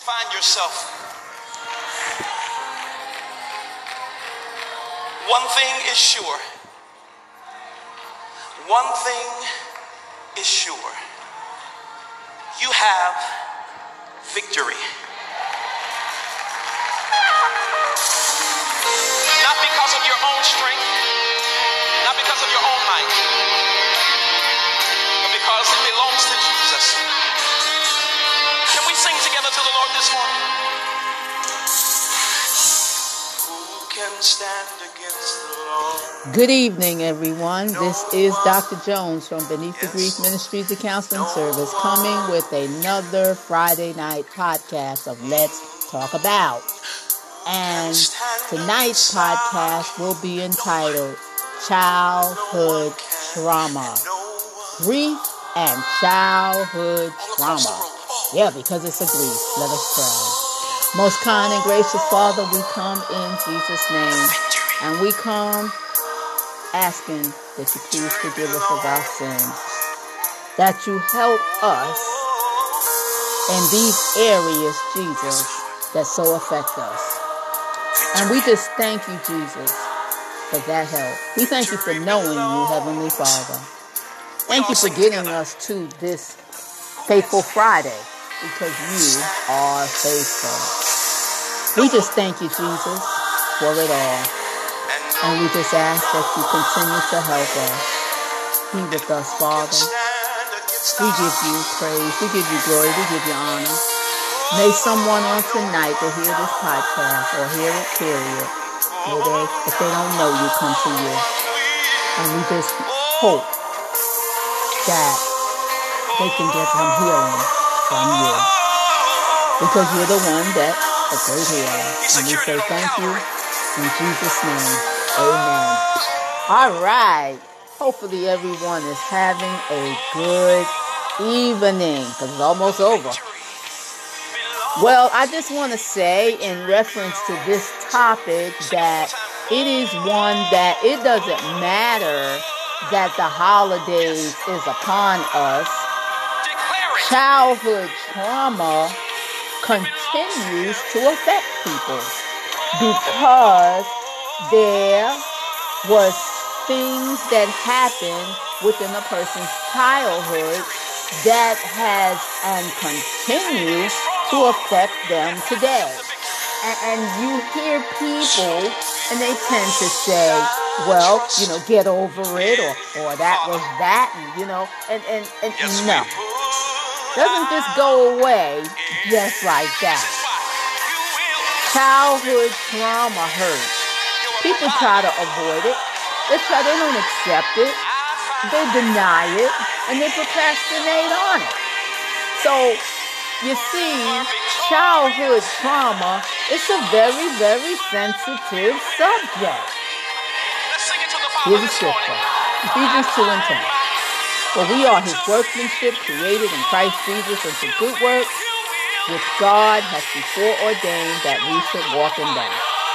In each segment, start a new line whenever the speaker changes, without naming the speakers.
find yourself, one thing is sure. One thing is sure. You have victory. Not because of your own strength, not because of your own might, but because it belongs to Jesus. Can we sing together to the Lord this morning? Who can stand against the Lord?
Good evening, everyone. This is Dr. Jones from Beneath the Grief Ministries, the counseling service, coming with another Friday night podcast of Let's Talk About. And tonight's podcast will be entitled Childhood Trauma. Grief and childhood trauma. Yeah, because it's a grief. Let us pray. Most kind and gracious Father, we come in Jesus' name. And we come asking that you please forgive us of our sins. That you help us in these areas, Jesus, that so affect us. And we just thank you, Jesus, for that help. We thank you for knowing you, Heavenly Father. Thank you for getting us to this faithful Friday, because you are faithful. We just thank you, Jesus, for it all. And we just ask that you continue to help us. Be with us, Father. We give you praise. We give you glory. We give you honor. May someone on tonight will hear this podcast or hear it, period. May they, if they don't know you, come to you. And we just hope that they can get some healing from you. Because you're the one that's a great healer. And we say thank you in Jesus' name. Amen. All right. Hopefully everyone is having a good evening, because it's almost over. Well, I just want to say in reference to this topic that it is one that it doesn't matter that the holidays is upon us. Childhood trauma continues to affect people because there was things that happened within a person's childhood that has and continues to affect them today. And you hear people and they tend to say, well, get over it, or that was that, and no. Doesn't just go away just like that. Childhood trauma hurts. People try to avoid it. They don't accept it. They deny it. And they procrastinate on it. So, you see, childhood trauma is a very, very sensitive subject. Here's a scripture. Ephesians 2:10. For we are his workmanship, created in Christ Jesus unto good works, which God has before ordained that we should walk in them.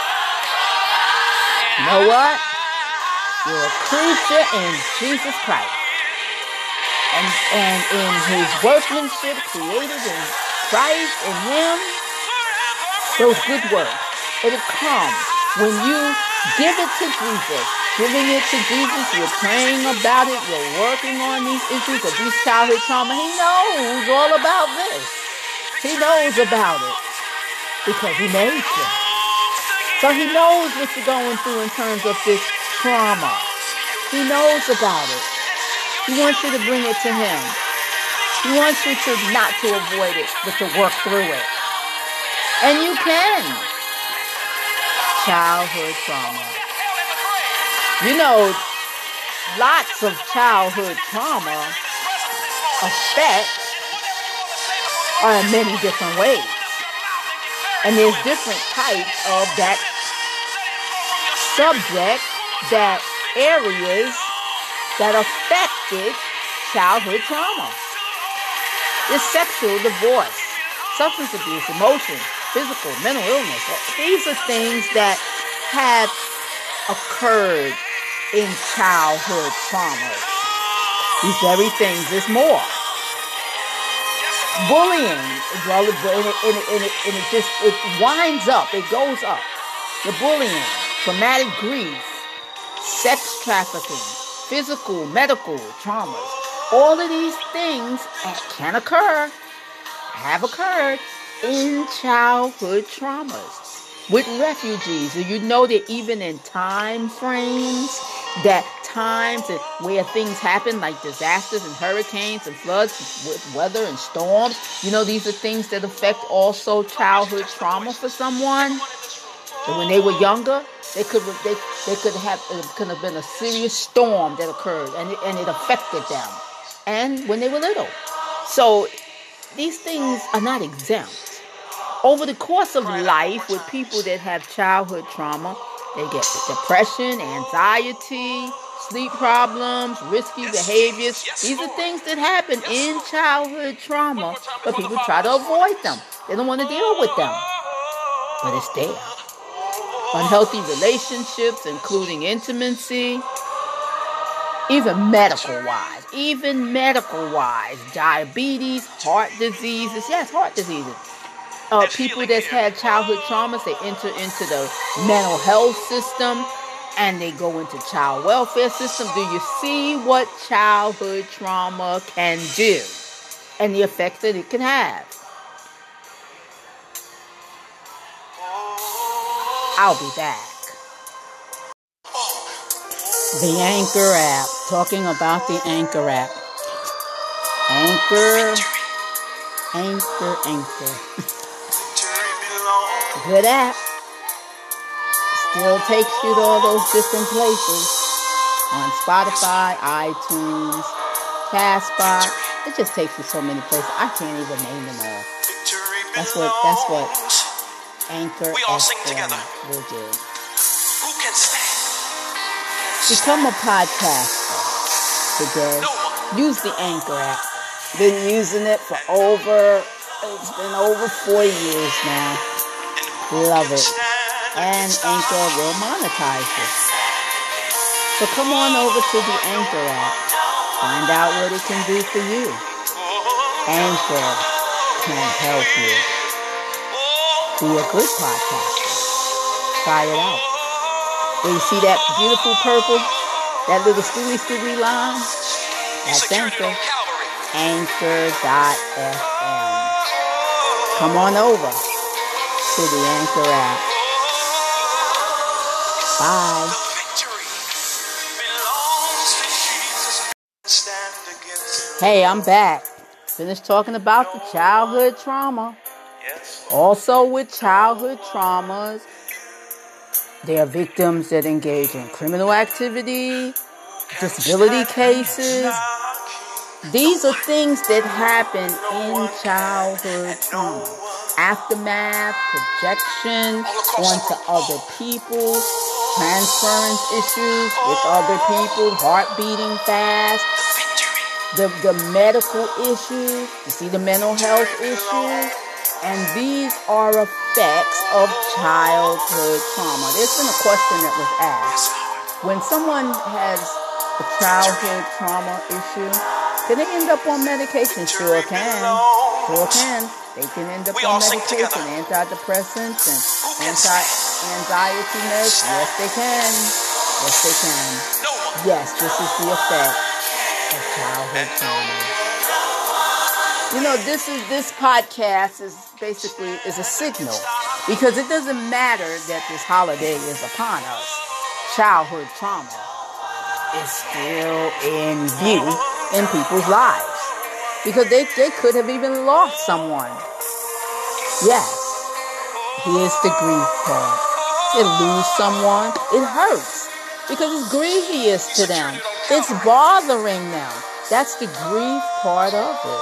You know what? You're a creature in Jesus Christ. And in his workmanship, created in Christ, in him, those good works, it'll come when you give it to Jesus. Giving it to Jesus, you're praying about it, you're working on these issues of these childhood trauma. He knows all about this. He knows about it because he made you. So he knows what you're going through in terms of this trauma. He knows about it. He wants you to bring it to him. He wants you to not to avoid it, but to work through it. And you can. Childhood trauma. Lots of childhood trauma affect in many different ways. And there's different types of that subject, that areas that affected childhood trauma. There's sexual divorce, substance abuse, emotion, physical, mental illness. These are things that have occurred in childhood trauma. These very things is more. Bullying, well, it winds up, it goes up. The bullying, traumatic grief, sex trafficking, physical, medical traumas. All of these things can occur, have occurred in childhood traumas with refugees. You know that even in time frames, that times where things happen like disasters and hurricanes and floods with weather and storms, these are things that affect also childhood trauma for someone. And when they were younger, it could have been a serious storm that occurred and it affected them. And when they were little. So these things are not exempt. Over the course of life, with people that have childhood trauma, they get depression, anxiety, sleep problems, risky behaviors. These are things that happen in childhood trauma, but people try to avoid them. They don't want to deal with them. But it's there. Unhealthy relationships, including intimacy, even medical-wise, diabetes, heart diseases. Yes, heart diseases. People that's had childhood traumas, they enter into the mental health system and they go into child welfare system. Do you see what childhood trauma can do and the effects that it can have? I'll be back. The Anchor app. Talking about the Anchor app. Anchor. Good app. Still takes you to all those different places. On Spotify, iTunes, Castbox. It just takes you so many places. I can't even name them all. That's what Anchor
we all sing together.
Will do.
Who can stand?
Become a podcaster today. Use the Anchor app. Been using it for it's been over 4 years now. Love it. And Anchor will monetize it. So come on over to the Anchor app. Find out what it can do for you. Anchor can help you be a good podcaster. Try it out. When you see that beautiful purple, that little stooly line, that's Anchor. Anchor.fm. Come on over to the Anchor app. Bye. Hey, I'm back. Finished talking about the childhood trauma. Also with childhood traumas, there are victims that engage in criminal activity, disability cases. These are things that happen in childhood trauma. Aftermath, projection onto other people, transference issues with other people, heart beating fast, the medical issues, you see the mental health issues, and these are effects of childhood trauma. There's been a question that was asked. When someone has a childhood trauma issue, can they end up on medication? Sure can. They can end up on medication, antidepressants and anti-anxiety meds. Yes, they can. Yes, this is the effect of childhood trauma. This podcast is basically a signal, because it doesn't matter that this holiday is upon us. Childhood trauma is still in view in people's lives, because they could have even lost someone. Yes, here's the grief part. They lose someone, it hurts, because it's grievous to them. It's bothering them. That's the grief part of it.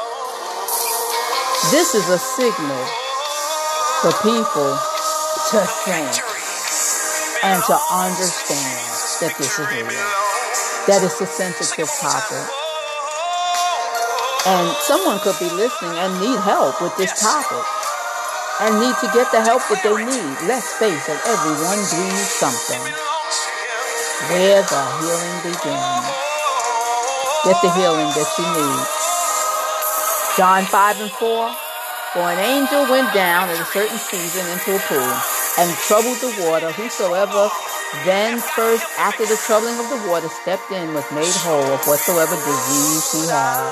This is a signal for people to think and to understand that this is real, that it's a sensitive topic. And someone could be listening and need help with this topic and need to get the help that they need. Let's face it, everyone grieves something. Where the healing begins. Get the healing that you need. John 5 and 4. For an angel went down at a certain season into a pool and troubled the water. Whosoever then first, after the troubling of the water, stepped in was made whole of whatsoever disease he had.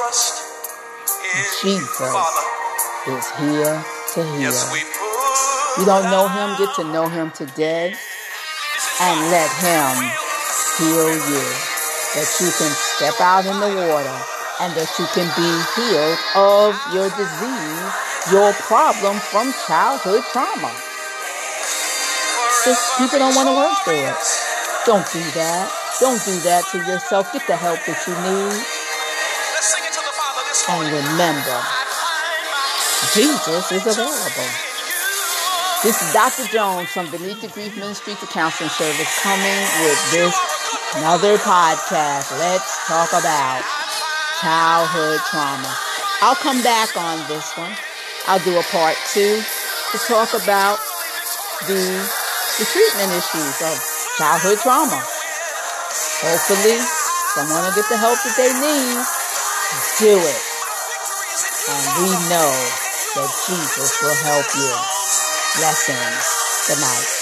Jesus is here to heal. You don't know him, get to know him today and let him heal you. That you can step out in the water and that you can be healed of your disease, your problem from childhood trauma. Just people don't want to work through it. Don't do that. Don't do that to yourself. Get the help that you need. And remember, Jesus is available. This is Dr. Jones from Beneath the Grief Ministry to Counseling Service coming with this another podcast. Let's talk about childhood trauma. I'll come back on this one. I'll do a part 2 to talk about the treatment issues of childhood trauma. Hopefully, someone will get the help that they need. Do it. And we know that Jesus will help you. Blessings. Good night.